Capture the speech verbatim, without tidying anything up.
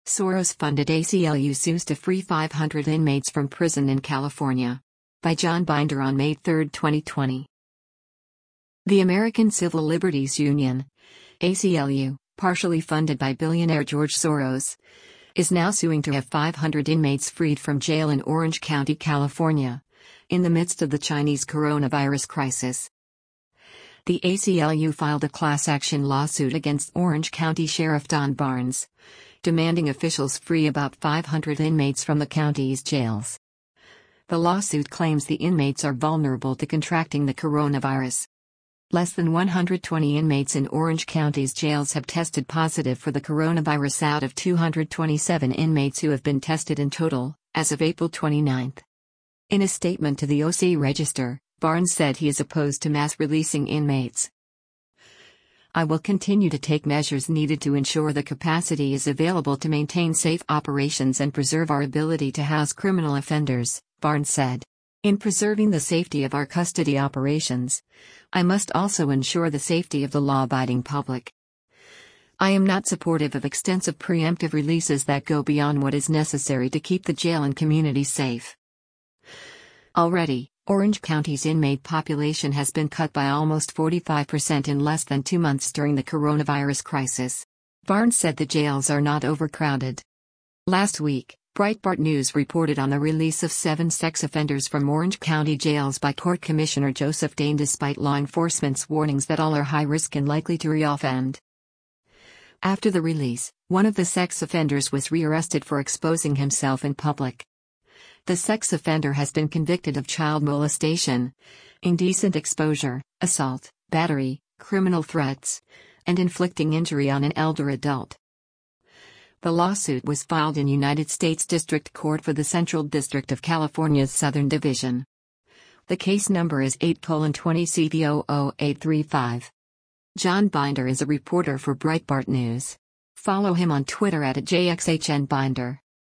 Soros-funded A C L U sues to free five hundred inmates from prison in California. By John Binder on May third, twenty twenty. The American Civil Liberties Union, A C L U, partially funded by billionaire George Soros, is now suing to have five hundred inmates freed from jail in Orange County, California, in the midst of the Chinese coronavirus crisis. The A C L U filed a class action lawsuit against Orange County Sheriff Don Barnes, demanding officials free about five hundred inmates from the county's jails. The lawsuit claims the inmates are vulnerable to contracting the coronavirus. Less than one hundred twenty inmates in Orange County's jails have tested positive for the coronavirus out of two hundred twenty-seven inmates who have been tested in total, as of April twenty-ninth. In a statement to the O C Register, Barnes said he is opposed to mass releasing inmates. "I will continue to take measures needed to ensure the capacity is available to maintain safe operations and preserve our ability to house criminal offenders," Barnes said. "In preserving the safety of our custody operations, I must also ensure the safety of the law-abiding public. I am not supportive of extensive preemptive releases that go beyond what is necessary to keep the jail and community safe." Already, Orange County's inmate population has been cut by almost forty-five percent in less than two months during the coronavirus crisis. Barnes said the jails are not overcrowded. Last week, Breitbart News reported on the release of seven sex offenders from Orange County jails by Court Commissioner Joseph Dane despite law enforcement's warnings that all are high risk and likely to reoffend. After the release, one of the sex offenders was rearrested for exposing himself in public. The sex offender has been convicted of child molestation, indecent exposure, assault, battery, criminal threats, and inflicting injury on an elder adult. The lawsuit was filed in United States District Court for the Central District of California's Southern Division. The case number is eight colon twenty C V zero zero eight three five. John Binder is a reporter for Breitbart News. Follow him on Twitter at J X H N Binder.